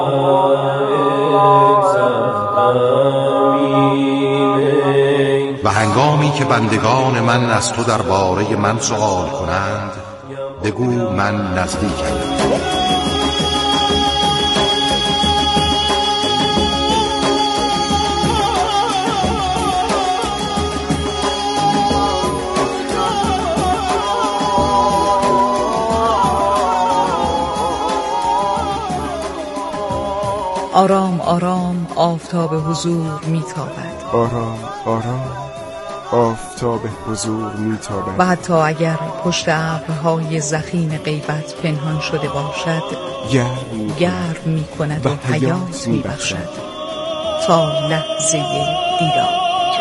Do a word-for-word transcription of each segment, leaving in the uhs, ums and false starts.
و هنگامی که بندگان من از تو درباره من سؤال کنند بگو من نزدیکم. آرام آرام آفتاب حضور میتابد، آرام آرام آفتاب حضور میتابد و حتی اگر پشت ابرهای ضخیم غیبت پنهان شده باشد گرم گرم میکند و حیات میبخشد تا لحظه دیدار.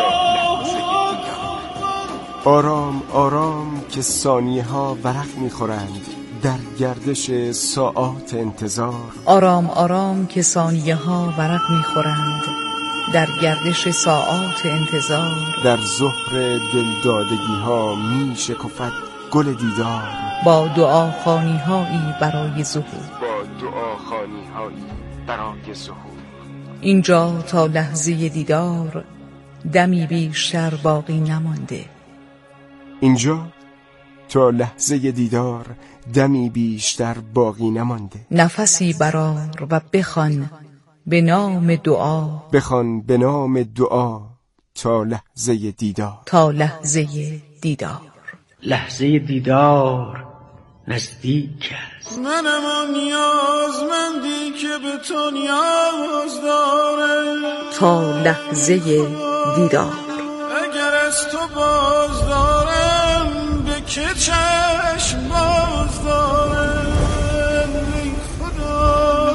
آرام آرام که ثانیه ها ورق میخورند در گردش ساعات انتظار، آرام آرام که ثانیه ها ورق میخورند در گردش ساعات انتظار، در ظهر دلدادگی ها می شکفد گل دیدار، با دعاخوانی هایی برای ظهور، با دعاخوانی هایی برای ظهور. اینجا تا لحظه دیدار دمی بیشتر باقی نمانده، اینجا تا لحظه دیدار دمی بیشتر باقی نمانده. نفسی برار و بخوان به نام دعا، بخوان به نام دعا تا لحظه دیدار، تا لحظه دیدار. لحظه دیدار نزدیک است. منم آن نیازمندی که به تو نیاز داره، تا لحظه دیدار. اگر از تو باز دارم به که چشم باز دارم ای خدا.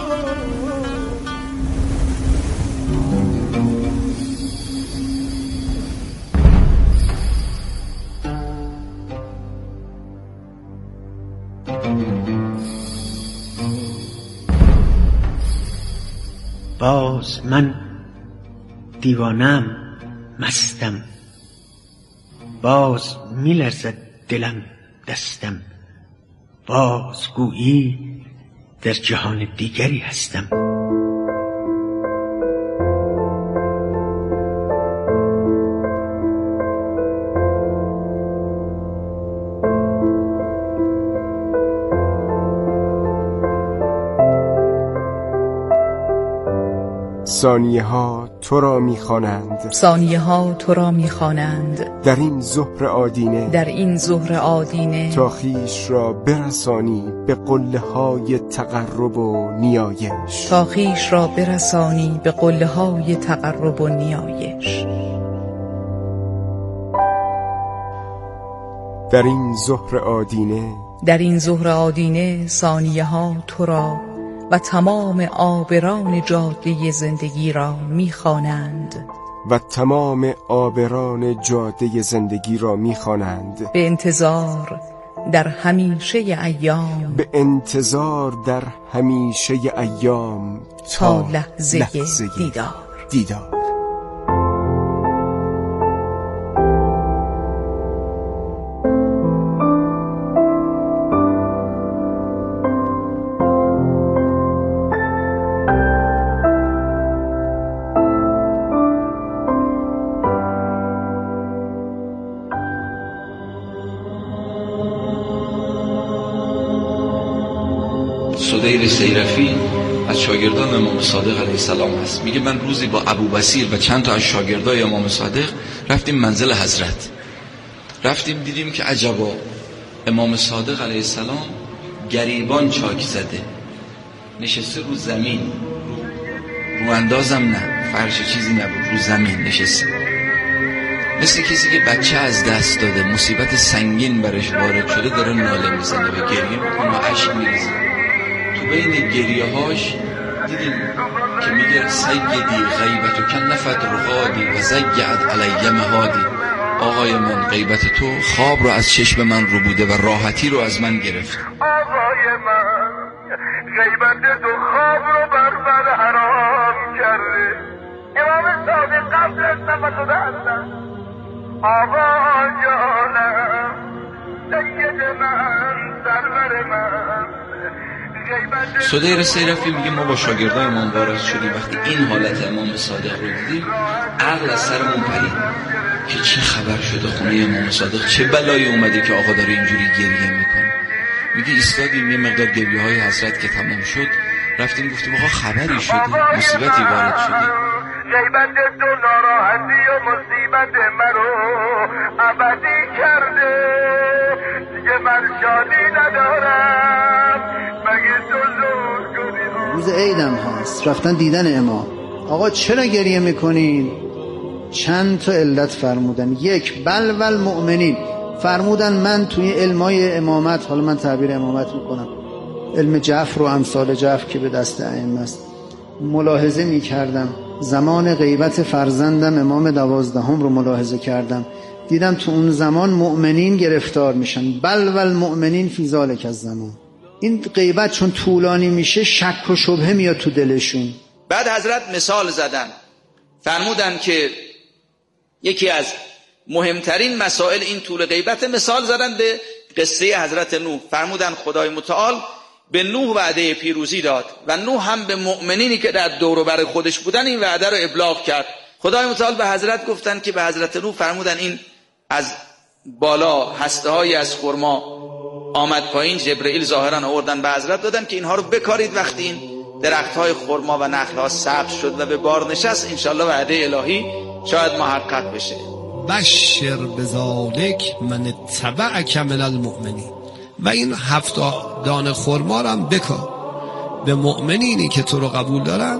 باز من دیوانم، مستم، باز میلرزد دلم دستم، باز گویی در جهان دیگری هستم. ثانیه ها تو را میخوانند، ثانیه ها تو را میخوانند در این ظهر آدینه، در این ظهر آدینه، تا خویش را برسانی به قله های تقرب و نیایش، تا خویش را برسانی به قله های تقرب و نیایش. در این ظهر آدینه، در این ظهر آدینه ثانیه ها تو را و تمام عابران جاده زندگی را میخوانند، و تمام عابران جاده زندگی را میخوانند به انتظار در همیشه ایام، به انتظار در همیشه ایام تا لحظه, لحظه دیدار. دیدار. سدیر سیرفی از شاگردان امام صادق علیه السلام هست. میگه من روزی با ابو بصیر و چند تا از شاگردای امام صادق رفتیم منزل حضرت. رفتیم دیدیم که عجبا امام صادق علیه السلام گریبان چاک زده، نشسته رو زمین، رو, رو اندازم نه، فرش چیزی نبود، رو زمین نشسته، مثل کسی که بچه از دست داده، مصیبت سنگین برش وارد شده، داره ناله میزنه و گریه میکنه و اشک میریزه. تو بین گریه هاش دیدیم که میگه سیدی غیبت و کن نفت رغادی و زیعت علی مهادی، آقای من غیبت تو خواب رو از چشم من رو بوده و راحتی رو از من گرفت. آقای من غیبت تو خواب رو بر من حرام کرده. امام صادق قبل از نفت دستم آقا جانم سید من سرور من غیبت سدیر سیرفی میگه ما با شاگردای امام وارد شدیم، وقتی این حالت امام صادق رو دیدیم عقل از سرمون پرید که چه خبر شده خونه امام صادق، چه بلایی اومده که آقا داره اینجوری گریه میکنه. میگه ایستادیم، یه مقدار گریه های حضرت که تمام شد رفتیم گفتیم آقا خبری شده، مصیبتی وارد شده. غیبت تو ناراحتی و مصیبت مرو ابدی کرده، دیگه من شادی ندارم مگه تو زور کنی. روز عیدم هست، رفتن دیدن امام. آقا چرا گریه میکنین؟ چند تا علت فرمودن. یک، بل ول مؤمنین، فرمودن من توی علمای امامت، حالا من تعبیر امامت میکنم، علم جعفر و امثال جعفر که به دست ائمه است، ملاحظه میکردم زمان غیبت فرزندم امام دوازدهم رو ملاحظه کردم، دیدم تو اون زمان مؤمنین گرفتار میشن. بل ول مؤمنین فی ذالک الزمان. این غیبت چون طولانی میشه شک و شبهه میاد تو دلشون. بعد حضرت مثال زدن، فرمودن که یکی از مهمترین مسائل این طول غیبت، مثال زدن به قصه حضرت نوح. فرمودن خدای متعال به نوح وعده پیروزی داد و نوح هم به مؤمنینی که در دور و بر خودش بودن این وعده رو ابلاغ کرد. خدای متعال به حضرت گفتن که به حضرت نوح فرمودن این از بالا هسته هایی از خرما آمد پایین، جبرئیل ظاهرا آوردن به حضرت دادن که اینها رو بکارید، وقتی این درخت های خرما و نخل ها سبز شد و به بار نشست انشالله وعده الهی شاید محقق بشه. بشر بذالک من اتبعک من المؤمنین. و این هفت دانه خرما رو هم بکار به مؤمنینی که تو رو قبول دارن،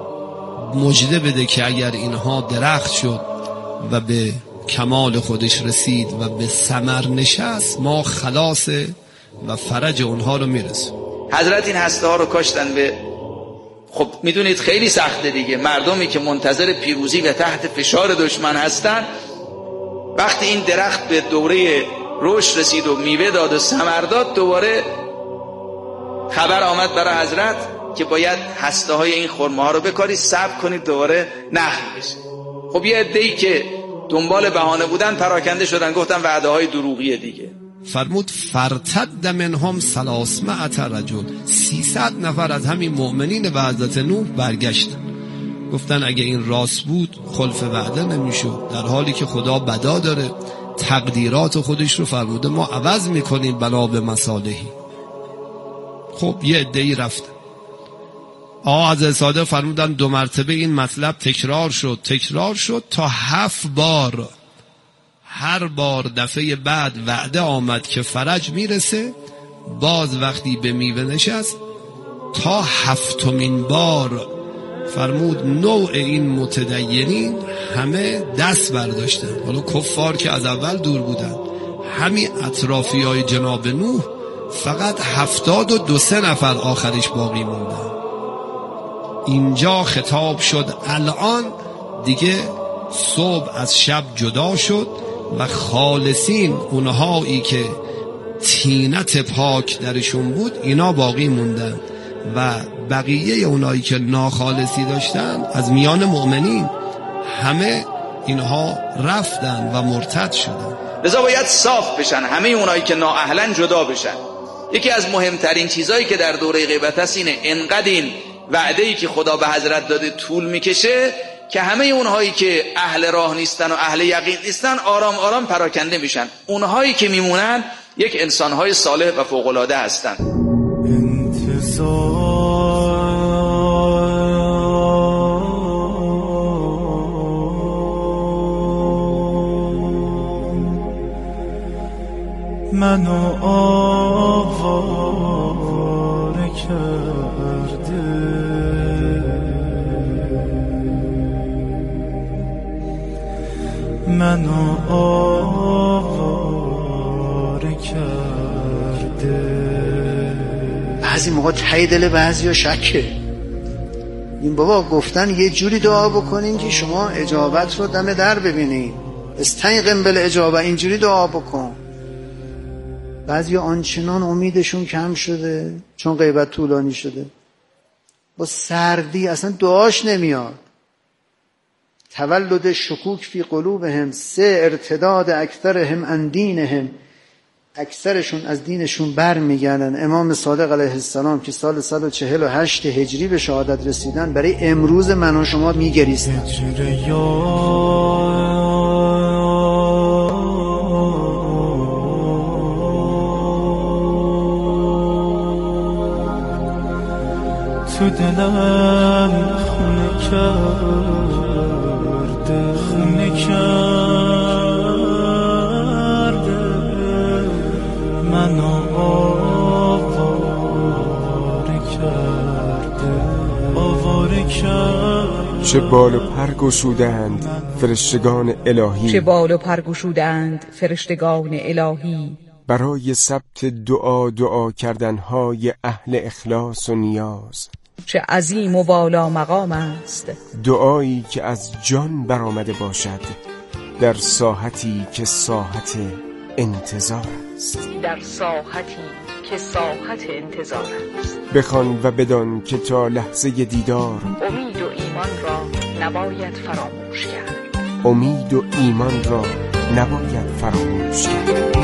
مژده بده که اگر اینها درخت شد و به کمال خودش رسید و به ثمر نشست، ما خلاص و فرج اونها رو میرسیم. حضرت این هسته ها رو کاشتن به، خب میدونید خیلی سخته دیگه، مردمی که منتظر پیروزی و تحت فشار دشمن هستن، وقتی این درخت به دوره رشد رسید و میوه داد و ثمر داد، دوباره خبر آمد برای حضرت که باید هسته های این خرما ها رو بکارید، صبر کنید دوباره نخل بشه. خب یه عده‌ای که دنبال بهانه بودن پراکنده شدن، گفتن وعده های دروغیه دیگه. فرمود فرتد منهم ثلاثمائة رجل، سیصد نفر از همین مؤمنین به حضرت نوح برگشتن، گفتن اگه این راست بود خلف وعده نمیشد، در حالی که خدا بدا داره، تقدیرات خودش رو فرموده ما عوض میکنیم بنا به مصالحی. خب یه عده‌ای رفتن. آقا حضرت صادق فرمودن دو مرتبه این مطلب تکرار شد تکرار شد تا هفت بار. هر بار دفعه بعد وعده آمد که فرج میرسه، باز وقتی به میوه نشست، تا هفتمین بار فرمود نوع این متدینین همه دست برداشتن. حالا کفار که از اول دور بودن، همین اطرافی های جناب نوح فقط هفتاد و دو سه نفر آخرش باقی موندن. اینجا خطاب شد الان دیگه صبح از شب جدا شد و خالصین، اونهایی که طینت پاک درشون بود، اینا باقی موندن و بقیه اونایی که ناخالصی داشتن از میان مؤمنین همه اینها رفتن و مرتد شدن. لذا باید صاف بشن، همه اونایی که نااهلن جدا بشن. یکی از مهمترین چیزایی که در دوره غیبت هست اینه، انقدر این وعده‌ای که خدا به حضرت داده طول میکشه که همه اونهایی که اهل راه نیستن و اهل یقین نیستن آرام آرام پراکنده میشن. اونهایی که میمونن یک انسانهای صالح و فوق‌العاده هستن. منو آواره کرده، منو آواره کرده. بعضی موقع ته دل بعضی ها شکه. این بابا گفتن یه جوری دعا بکنین که شما اجابت رو دم در ببینید، استنقم بالاجابه، اینجوری دعا بکن. بعضی آنچنان امیدشون کم شده چون غیبت طولانی شده، با سردی اصلا دعاش نمیاد. تولد شکوک فی قلوبهم، سه ارتداد اکثرهم عن دینهم، اکثرشون از دینشون بر میگردن. امام صادق علیه السلام که سال صد و چهل و هشت هجری به شهادت رسیدن، برای امروز من و شما میگریستن. تو دلم خونه کرده، خونه کرده، منو آواره کرده، آواره کرده. چه بال و پر گشودند فرشتگان الهی، چه بال و پر گشودند فرشتگان الهی، برای ثبت دعا دعا کردنهای اهل اخلاص و نیاز. چه عظیم و والا مقام است دعایی که از جان برآمده باشد در ساحتی که ساحت انتظار است، در ساحتی که ساحت انتظار است. بخوان و بدان که تا لحظه دیدار امید و ایمان را نباید فراموش کرد، امید و ایمان را نباید فراموش کرد.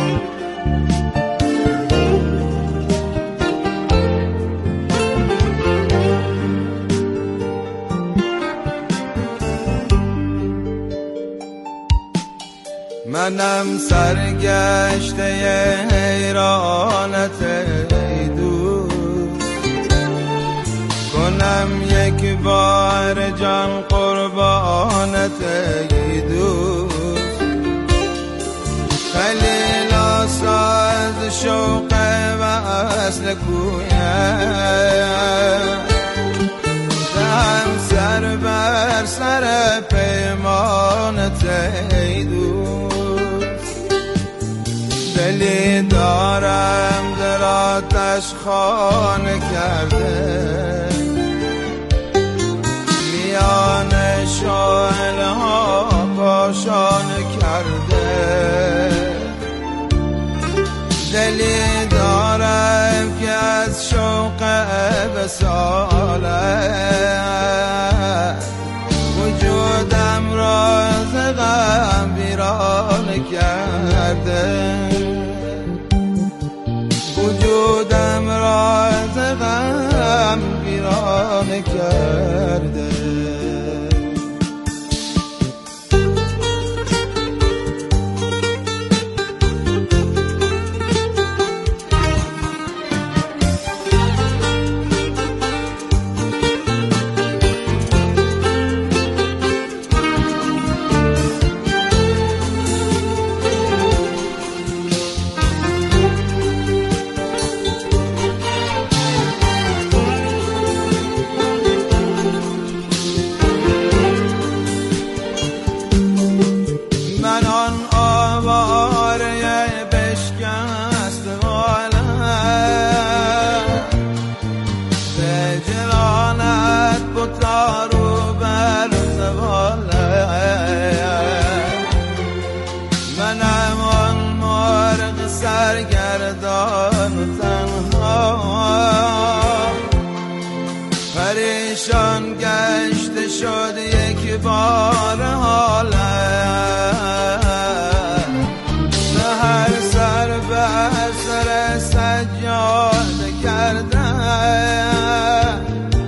منم سرگشته حیرانت ای دوست، کنم یک بار جان قربانت ای دوست. خیلی ناساز شوق وصل کویم، دهم سر بر سر پیمانت ای دوست. دلی دارم در آتش خانه کرده، میان شعله ها کاشانه کرده. دلی دارم که از شوق وصالت وجودم را ز غم ویرانه کرده، وجودم را ز غم ویرانه کرده. سرگردان تنها پریشان گشته شد یک بار حالم، سحر سر بر سر سجاده کردم،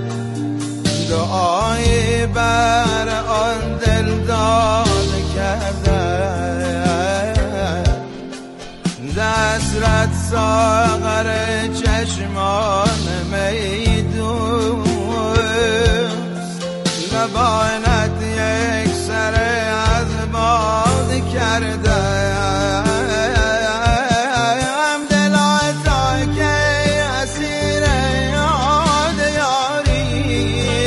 دعایی بر آن دل داده کردم. دسترت ساغر چشمان می دوست، نباید یک سر از باد کردم. دلا تا که اسیر یاد یاری،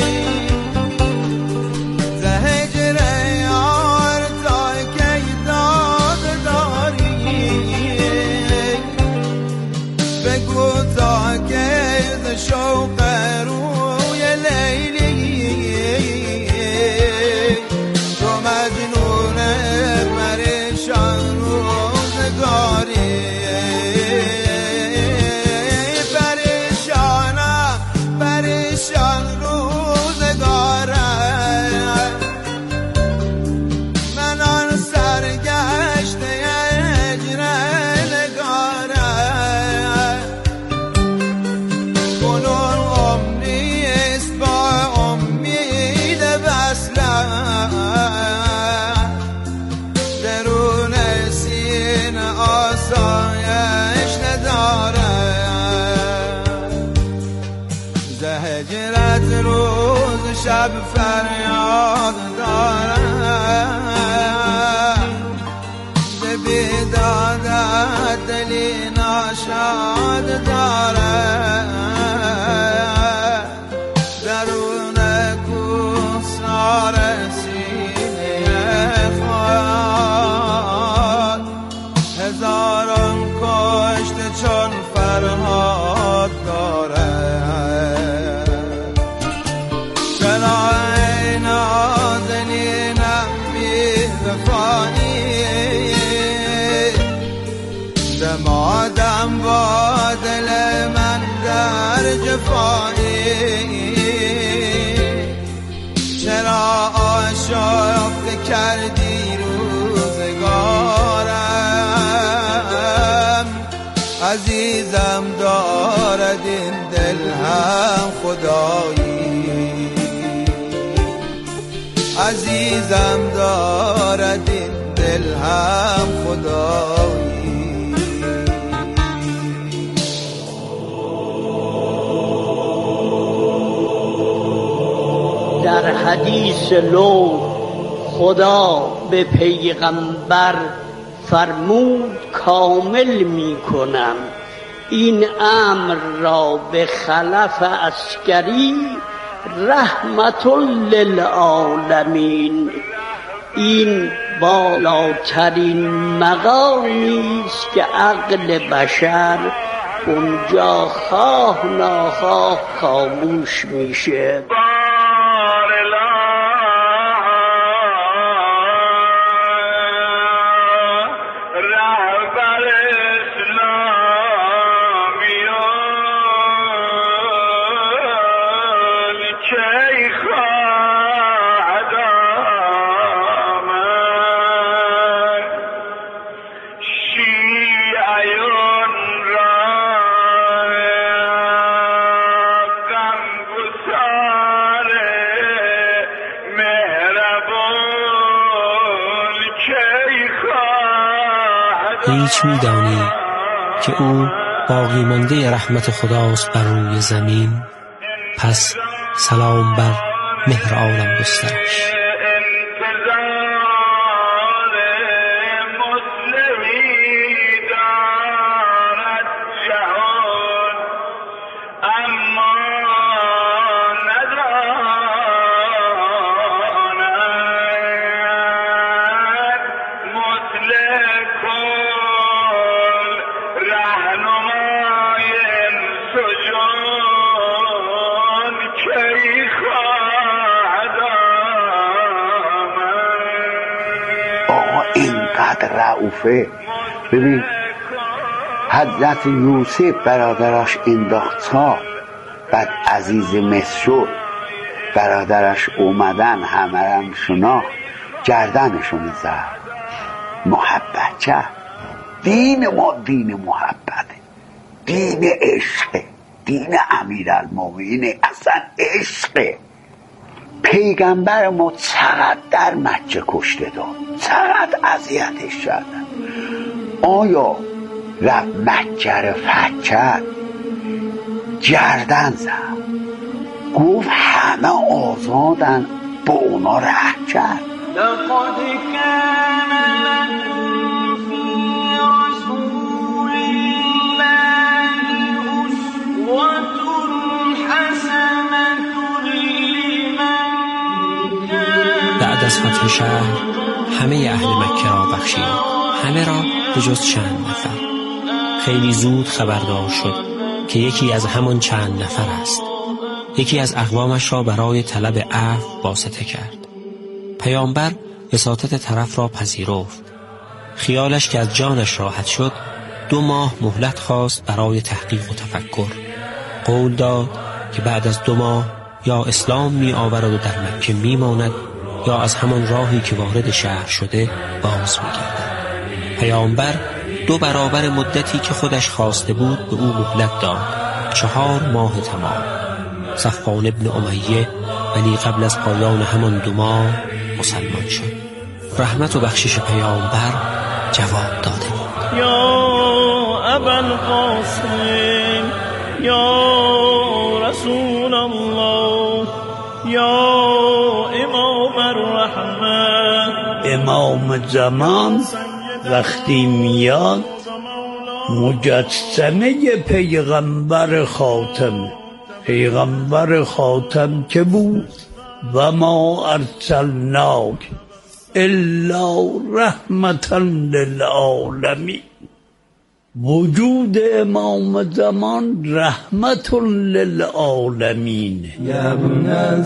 زهجر یار تا که داد داری. بگو تا که ز شوق شب فریاد دارم به بیدادت دلی ناشاد دارم درون کوسار سینه خود هزاران کشته چون فرهاد دارم چرا ای نازنینم بی وفایی دمادم با دل من در جفایی چرا آشفته کردی روزگارم عزیزم دارد این دل هم خدایی عزیزم دارد این دل هم خدایی در حدیث لو خدا به پیغمبر فرمود کامل می کنم این امر را به خلف عسکری رحمت للعالمین. این بالاترین مقامی است که عقل بشر اونجا خواه ناخواه خاموش میشه. هیچ می‌دانی که او باقی مانده رحمت خداست بر روی زمین؟ پس سلام بر مهر عالم گسترش. رعوفه. ببین حضرت یوسف برادرش انداخت تا بعد عزیز مصر شد، برادرش اومدن همرم شناخت گردنشون زد. محبت چه؟ دین ما دین محبته، دین عشقه، دین امیرالمومنین اصلا عشقه. پیغمبر ما چقدر در مکه کشته داد، چقدر اذیتش کردن. آیا رفت مکه رو فتح کرد؟ گردن زد، گفت همه آزادن، با اونا رحم کرد. لقد كان لكم في رسول الله أسوة حسنة بعد از فتح شهر همه اهل مکه را بخشید، همه را به جز چند نفر. خیلی زود خبردار شد که یکی از همان چند نفر است. یکی از اقوامش را برای طلب عفو واسطه کرد. پیامبر وساطت طرف را پذیرفت. خیالش که از جانش راحت شد، دو ماه مهلت خواست برای تحقیق و تفکر. قول داد که بعد از دو ماه یا اسلام می آورد و در مکه می ماند یا از همان راهی که وارد شهر شده باز می گردد. پیامبر دو برابر مدتی که خودش خواسته بود به او مهلت داد، چهار ماه تمام. صفوان ابن امیه ولی قبل از پایان همان دو ماه مسلمان شد. رحمت و بخشش پیامبر جواب داده بود. یا ابوالقاسم یا رسول الله یا امام زمان وقتی میاد مجسمه پیغمبر خاتم، پیغمبر خاتم که بود و ما ارسلناک الا رحمتا للعالمین. وجود امام زمان رحمت للعالمین. یا ابن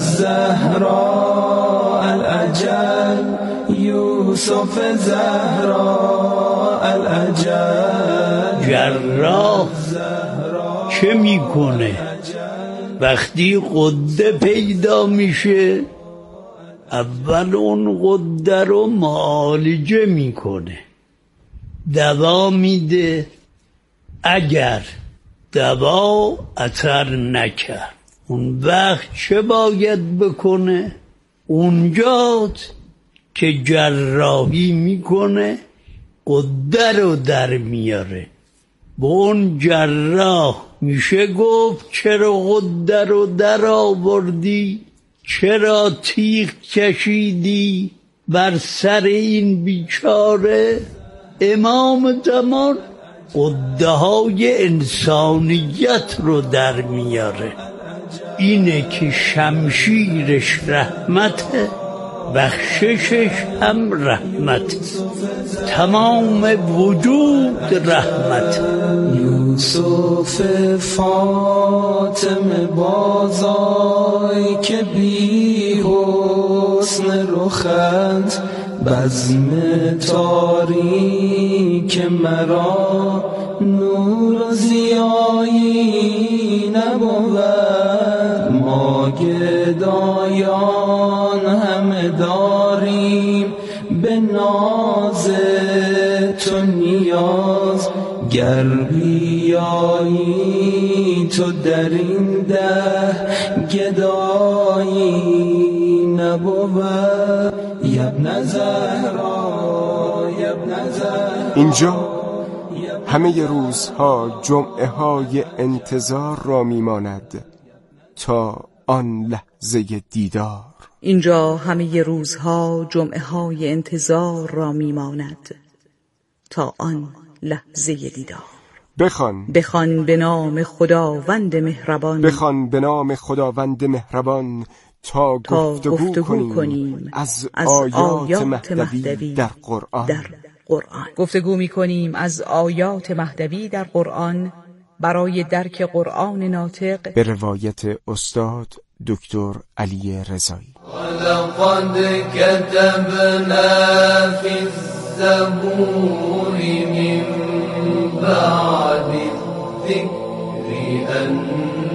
الزهراء الاجل یوسف زهراء الاجل. جراح چه میکنه؟ وقتی غده پیدا میشه اول اون غده رو معالجه میکنه، دوا میده. اگر دوا اثر نکرد اون وقت چه باید بکنه؟ اونجاست که جراحی میکنه، غده رو در میاره. با اون جراح میشه گفت چرا غده رو در آوردی؟ چرا تیغ کشیدی بر سر این بیچاره؟ امام زمان غده های انسانیت رو در میاره. اینه که شمشیرش رحمته، بخششش هم رحمت، تمام وجود رحمت. یوسف فاطمه بازای که بی حسن رخت، بزم تاریک مرا نور و زیایی نبود. ما گدایان همه داریم به ناز تو نیاز، گر بیایی تو در این ده گدایی نبود. یبن زهرا یبن زهرا. اینجا همه روزها جمعه های انتظار را میماند تا آن لحظه دیدار. اینجا همه روزها جمعه های انتظار را میماند تا آن لحظه دیدار. بخوان بخوان به نام خداوند مهربان، بخوان به نام خداوند مهربان تا, تا گفتگو, گفتگو کنیم, کنیم از, از آیات, آیات مهدوی, مهدوی در قرآن. در قرآن گفتگو می کنیم از آیات مهدوی در قرآن برای درک قرآن ناطق به روایت استاد دکتر علی رضایی. ولقد كتبنا في الزبور من بعد الذكر أن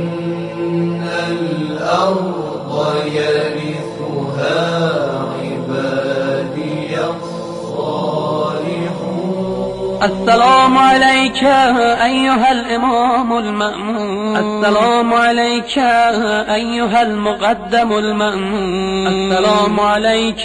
الأرض يرثها عبادي الصالحون. السلام عليك أيها الإمام المأمون، السلام عليك أيها المقدم المأمون، السلام عليك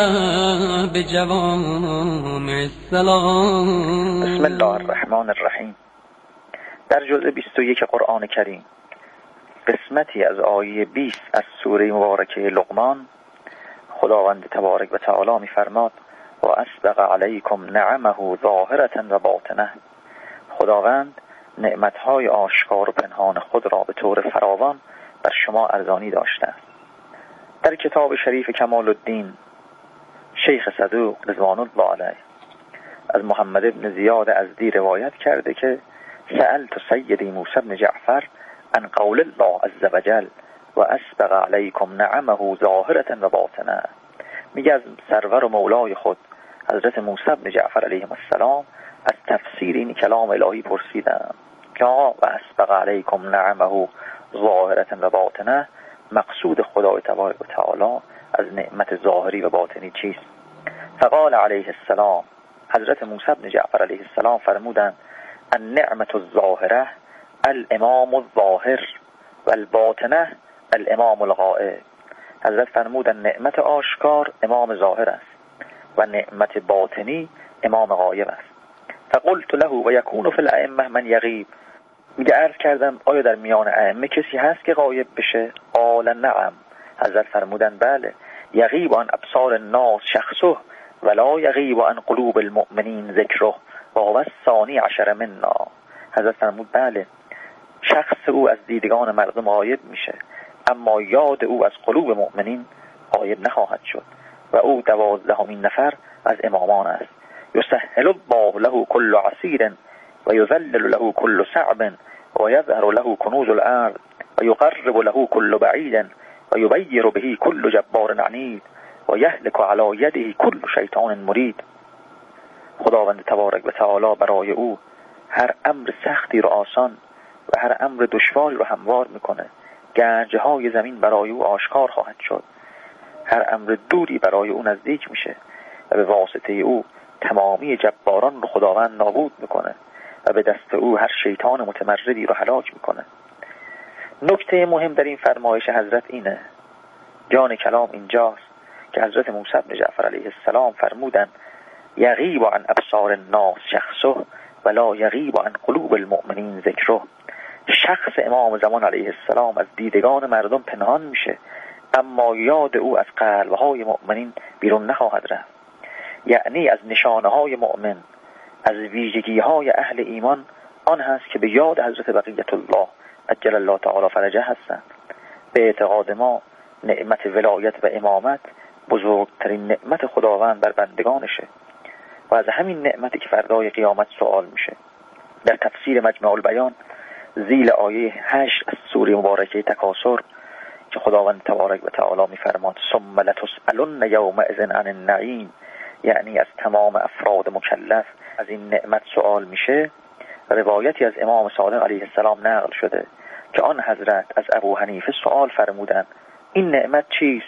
بجوامع السلام. بسم الله الرحمن الرحیم. در جزء بیست و یک قرآن کریم قسمتی از آیه بیست از سوره مبارکه لقمان خداوند تبارک و تعالی می‌فرماد و اسبغ علیکم نعمه ظاهرة و باطنه. خداوند نعمتهای آشکار و پنهان خود را به طور فراوان بر شما ارزانی داشته است. در کتاب شریف کمال الدین شیخ صدوق رضوان الله علیه از محمد ابن زیاد ازدی روایت کرده که سألت سیدی موسی بن جعفر عن قول الله عز وجل و اسبغ علیکم نعمه ظاهرة و باطنه. میگه از سرور و مولای خود حضرت موسی بن جعفر علیه السلام از تفسیر این کلام الهی پرسیدم که آقا و اسبغ علیکم نعمه ظاهرة و باطنه، مقصود خدای تبارک و تعالی از نعمت ظاهری و باطنی چیست؟ فقال علیه السلام، حضرت موسی بن جعفر علیه السلام فرمودند النعمت الظاهره الامام الظاهر و الباطنه الامام الغائب. حضرت فرمودند نعمت آشکار امام ظاهر است و نعمت باطنی امام غایب است. فقلت له و یکون فی الائمه من یغیب. میگه عرض کردم آیا در میان ائمه کسی هست که غایب بشه؟ قال نعم. حضرت فرمودند بله، یغیب عن ابصار الناس شخصه ولا یغیب عن قلوب المؤمنین ذکره و هو الثانی عشر منا. حضرت فرمود بله، شخص او از دیدگان مردم غایب میشه اما یاد او از قلوب مؤمنین غایب نخواهد شد و او دوازدهمین نفر از امامان است. یسهل الله له كل عسیر و یذلل له كل صعب و یظهر له کنوز الارض و یقرب له كل بعید و یبیر به كل جبار عنید و یهلک علی یده كل شیطان مرید. خداوند تبارک و تعالی برای او هر امر سختی رو آسان و هر امر دشواری رو هموار میکنه. گنجه های زمین برای او آشکار خواهد شد، هر امر دوری برای او نزدیک میشه و به واسطه او تمامی جباران رو خداوند نابود میکنه و به دست او هر شیطان متمردی رو هلاک میکنه. نکته مهم در این فرمایش حضرت اینه، جان کلام اینجاست که حضرت موسی بن جعفر علیه السلام فرمودن یغیب عن ابصار الناس شخصه ولا یغیب عن قلوب المؤمنین ذکره. شخص امام زمان علیه السلام از دیدگان مردم پنهان میشه اما یاد او از قلبهای مؤمنین بیرون نخواهد رفت. یعنی از نشانه های مؤمن، از ویژگی های اهل ایمان آن هست که به یاد حضرت بقیت الله عجل الله تعالی فرجه هستند. به اعتقاد ما نعمت ولایت و امامت بزرگترین نعمت خداوند بر بندگانشه و از همین نعمتی که فردای قیامت سوال میشه. در تفسیر مجمع البیان زیل آیه هشت از سوره مبارکه تکاثر که خداوند تبارک و تعالی میفرماد ثم لتسألن یومئذ عن النعیم، یعنی از تمام افراد مکلف از این نعمت سوال میشه. روایتی از امام صادق علیه السلام نقل شده که آن حضرت از ابو حنیفه سوال فرمودند این نعمت چیست؟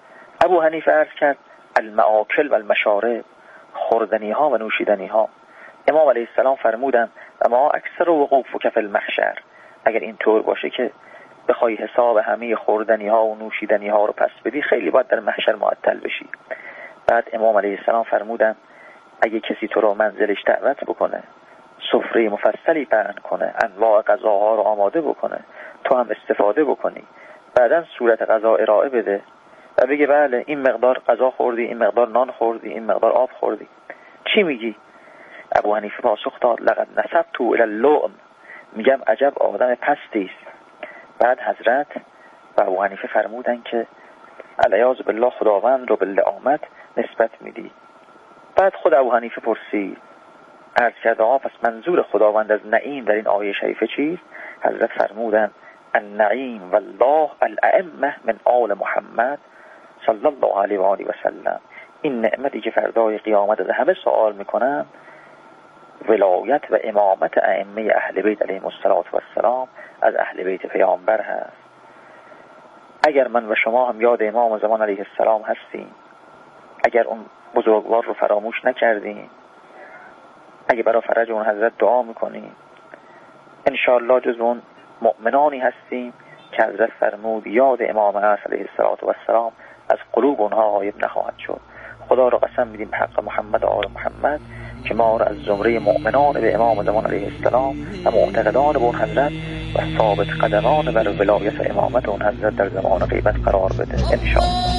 ابو حنیفه عرض کرد المآکل و المشارب، خوردنی ها و نوشیدنی ها. امام علیه السلام فرمودند اما اکثر وقوف و کف المحشر، اگر این طور باشه که بخوای حساب همه خوردنی ها و نوشیدنی ها رو پس بدی خیلی باید در محشر معطل بشی. بعد امام علیه السلام فرمودند اگه کسی تو رو منزلش دعوت بکنه، سفره مفصلی پهن کنه، انواع غذاها رو آماده بکنه، تو هم استفاده بکنی، بعدن صورت غذا ارائه بده و بگه بله این مقدار غذا خوردی، این مقدار نان خوردی، این مقدار آب خوردی، چی میگی؟ ابو حنیفه پاسخ داد لقد نسبت الی اللؤم، میگم عجب آدم پستی است. بعد حضرت و ابو حنیفه فرمودن که الیاذ بالله خداوند رو به لعامت نسبت میدی. بعد خود ابو حنیفه پرسید، عرض کرد آقا پس منظور خداوند از نعیم در این آیه شریفه چیست؟ حضرت فرمودن النعیم والله الائمه من آل محمد صلی الله علیه و آله و سلم. این نعمتی که فردای قیامت از همه سوال میکنن ولایت و امامت ائمه اهل بیت علیهم السلام از اهل بیت پیامبر هست. اگر من و شما هم یاد امام زمان علیه السلام هستیم، اگر اون بزرگوار رو فراموش نکردیم، اگه برای فرج اون حضرت دعا میکنیم، انشاءالله جز اون مؤمنانی هستیم که حضرت فرمود یاد امام علیه السلام از قلوب اونها غایب نخواهد شد. خدا را قسم میدیم به حق محمد و آل محمد که ما را از زمره مؤمنان به امام زمان علیه السلام و معتقدان به اون حضرت و ثابت قدمان بر ولایت و امامت اون حضرت در زمان غیبت قرار بده انشاءالله.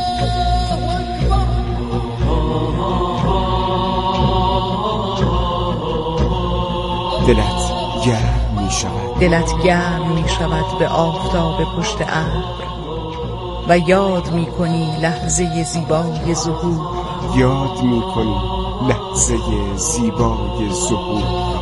دلت گرم می شود دلت گرم می شود به آفتاب پشت ابر و یاد می کنی لحظه زیبای ظهور یاد می کنی لحظه زیبای ظهور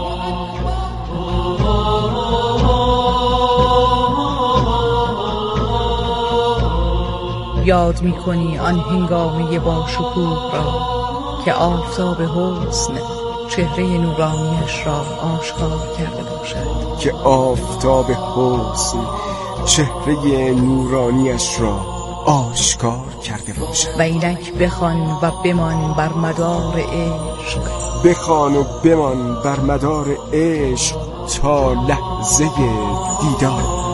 یاد می کنی آن هنگامه با شکوه را که آفتاب حسن چهره نورانیش را آشکار کرده باشد که آفتاب حسن چهره نورانیش را آشکار کرده باشد. و اینک بخوان و بمان بر مدار عشق بخوان و بمان بر مدار عشق تا لحظه دیدار